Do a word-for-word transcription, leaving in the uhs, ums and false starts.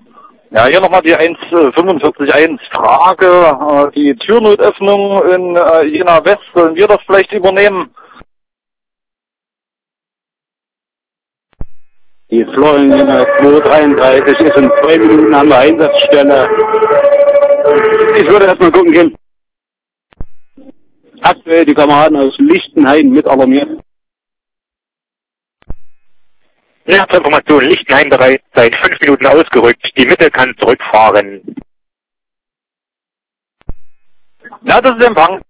Ja, hier nochmal die eins fünfundvierzig eins Frage. Die Türnotöffnung in Jena West, sollen wir das vielleicht übernehmen? Die Florian Jena zwei dreiunddreißig ist in zwei Minuten an der Einsatzstelle. Ich würde erstmal gucken gehen. Aktuell die Kameraden aus Lichtenhain mit alarmiert. Information, Lichtenhain bereit, seit fünf Minuten ausgerückt. Die Mitte kann zurückfahren. Ja, das ist Empfang.